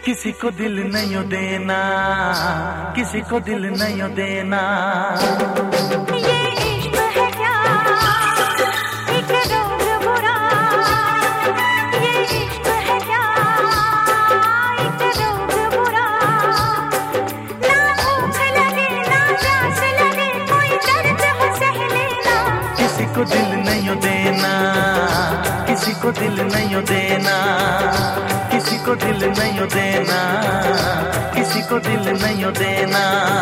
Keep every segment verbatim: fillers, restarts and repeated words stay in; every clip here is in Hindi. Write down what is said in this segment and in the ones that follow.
किसी को दिल नहीं देना, किसी को दिल नहीं देना। ये इश्क है क्या, एक रोग बुरा। ये इश्क है क्या, एक रोग बुरा। ना भूख लगे ना प्यास लगे, कोई दर्द हो सह लेना। किसी को दिल नहीं देना, किसी को दिल नहीं देना, किसी को दिल नहीं देना, किसी को दिल नहीं देना।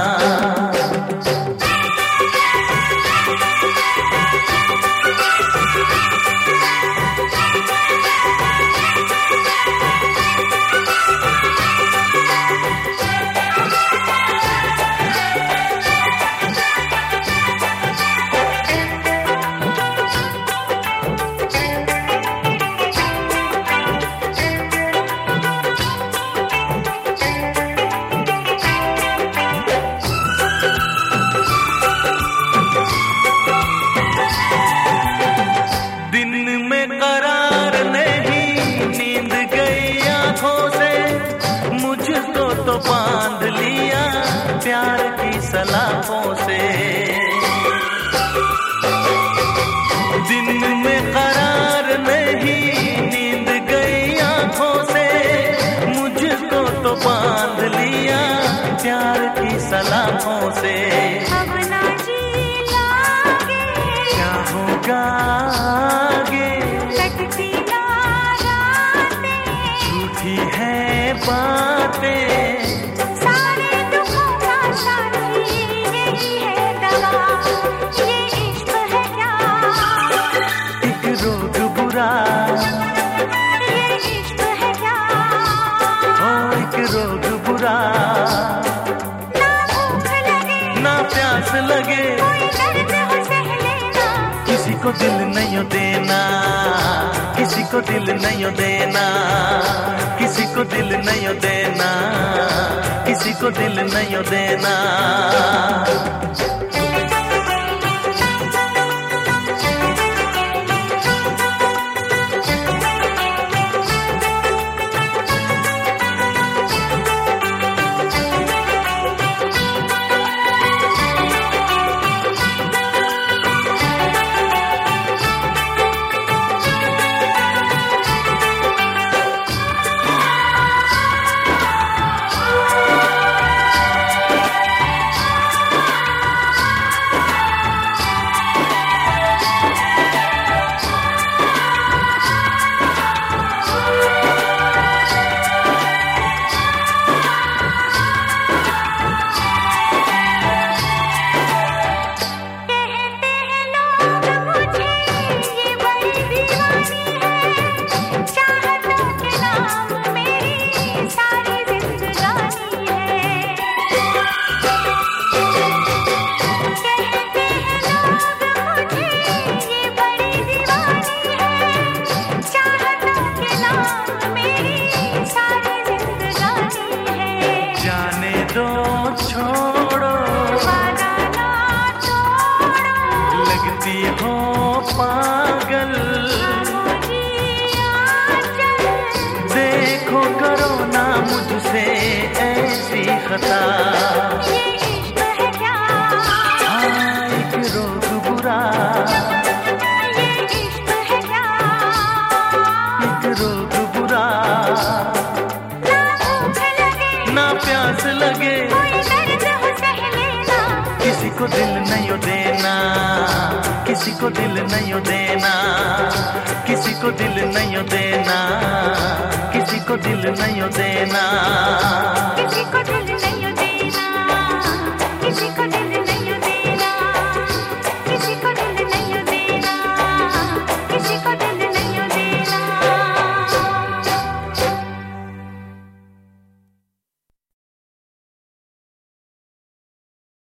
तो बांध लिया प्यार की सलाखों से, दिन में करार नहीं नींद गई आंखों से, मुझको तो बांध लिया प्यार की सलाखों से। अब ना जी लागे क्या होगा आगे, कटती ना रातें, झूठी है बातें, रोग बुरा। ना भूख लगे ना प्यास लगे, कोई दर्द हो सह लेना। किसी को दिल नहीं देना, किसी को दिल नहीं देना, किसी को दिल नहीं देना, किसी को दिल नहीं देना। लगती हो पागल, देखो करो ना मुझसे ऐसी खता। ये इश्क है क्या, हाँ एक रोग बुरा। ये इश्क है क्या, एक रोग बुरा। ना भूख लगे ना प्यास लगे, कोई दर्द हो सह लेना। किसी को दिल नहीं देना, किसी को दिल नहीं देना, किसी को दिल नहीं देना, किसी को दिल नहीं देना, किसी को दिल नहीं देना, किसी को दिल